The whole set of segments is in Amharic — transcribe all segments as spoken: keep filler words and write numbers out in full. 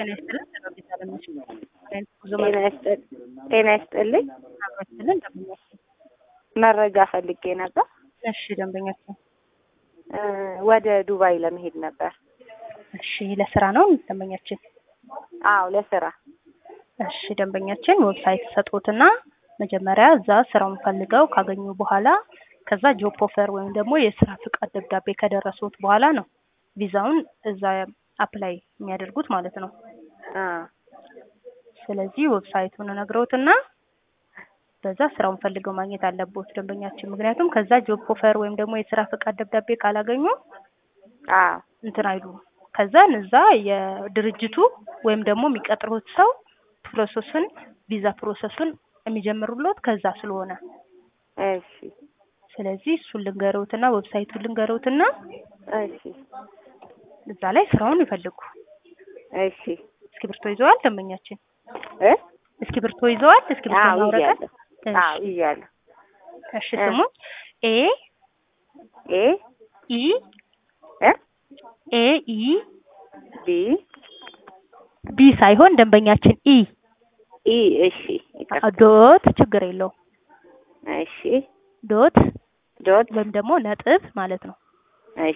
ጤና ይስጥልን ሰላም ታለምሽ ጤና ይስጥል ጤና ይስጥልኝ አብራችንን ደንበኛችን መረጃ ፈልጌ ነበር። እሺ ደንበኛችን ወደ ዱባይ ለመሄድ ነበር። እሺ ለስራ ነው ደንበኛችን? አዎ ለስራ። እሺ ደንበኛችን ዌብሳይት ሰጥቶትና መጀመሪያ እዛ ስራውን ፈልገው ካገኙ በኋላ ከዛ ጆብ ኦፈር ወይም ደግሞ የስራ ፍቃድ ደብዳቤ ከደረሱት በኋላ ነው ቪዛውን እዛ አፕላይ የሚያደርጉት ማለት ነው። አ ስለዚህ ዌብሳይቱን ነግረውትና በዛ ስራውን ፈልገው ማግኘት አለበት ደንበኛችን። ምክንያቱም ከዛ ጆብ ኦፈር ወይም ደግሞ የስራ ፍቃድ ደብዳቤ ካላገኙ አ እንትን አይሉ ከዛ እዛ የድርጅቱ ወይም ደግሞ የሚቀጥሩት ሰው ፕሮሰሱን ቪዛ ፕሮሰሱን የሚጀምሩለት ከዛ ስለሆነ እሺ ስለዚህ እሱን ልንገሩትና ዌብሳይቱን ልንገሩትና እሺ እዛ ላይ ስራውን ይፈልጉ። እሺ እስክሪብቶ ይዘዋል ደንበኛችን? እ እስክሪብቶ ይዘዋል? እስክሪብቶ አዎ ማውረቀት? አዎ ይያለሁ። እሺ ስሙ ኤ ኤ ኢ እ ኤ ኢ ቢ ቢ ሳይሆን ደንበኛችን ኢ ኢ እሺ ዶት ችግር የለው። እሺ ዶት ዶት ወይም ደግሞ ነጥብ ማለት ነው። እሺ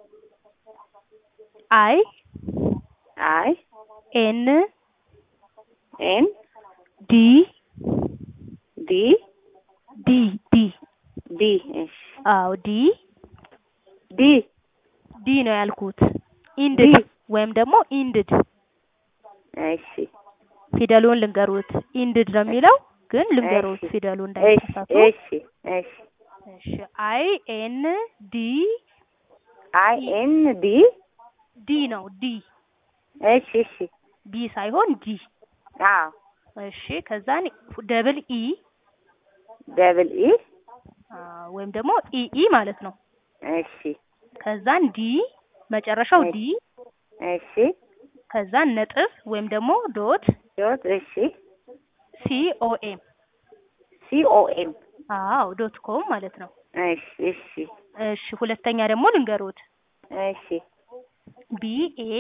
አይ አይ ኤን ኤን ዲ ዲ ዲ ዲ ዲ እሺ አው ዲ ዲ ዲ ነው ያልኩት። ኢንድድ ወይም ደግሞ ኢንድድ እሺ ፊደሉን ልንገሩት። ኢንድድ ነው የሚለው ግን ልንገሩት ፊደሉ እንዳይተሳሳቱ። እሺ እሺ እሺ አይ ኤን ዲ አይ ኤን ዲ ዲ ነው ዲ እሺ እሺ ቢ ሳይሆን ዲ። አዎ እሺ ከዛን ደብል ኢ ደብል ኢ ወይም ደግሞ ኢ ኢ ማለት ነው። እሺ ከዛን ዲ መጨረሻው ዲ እሺ ከዛን ነጥብ ወይም ደግሞ ዶት ዶት እሺ ሲ ኦ ኤም ሲ ኦ ኤም አዎ ዶት ኮም ማለት ነው። እሺ እሺ እሺ ሁለተኛ ደግሞ ልንገሩት። እሺ ቢ ኤ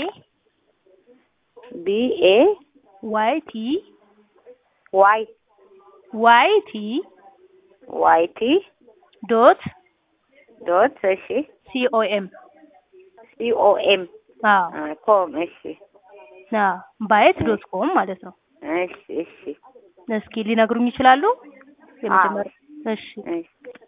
ቢ ኤ ዋይ ቲ ዋይ ዋይ ቲ ዋይ ቲ ዶት ዶት እሺ ሲ ኦ ኤም ሲ ኦ ኤም አዎ ኮም እሺ አዎ ባይት ዶት ኮም ማለት ነው። እሺ እሺ እስኪ ሊነግሩኝ ይችላሉ? የመጀመሪያ እሺ እሺ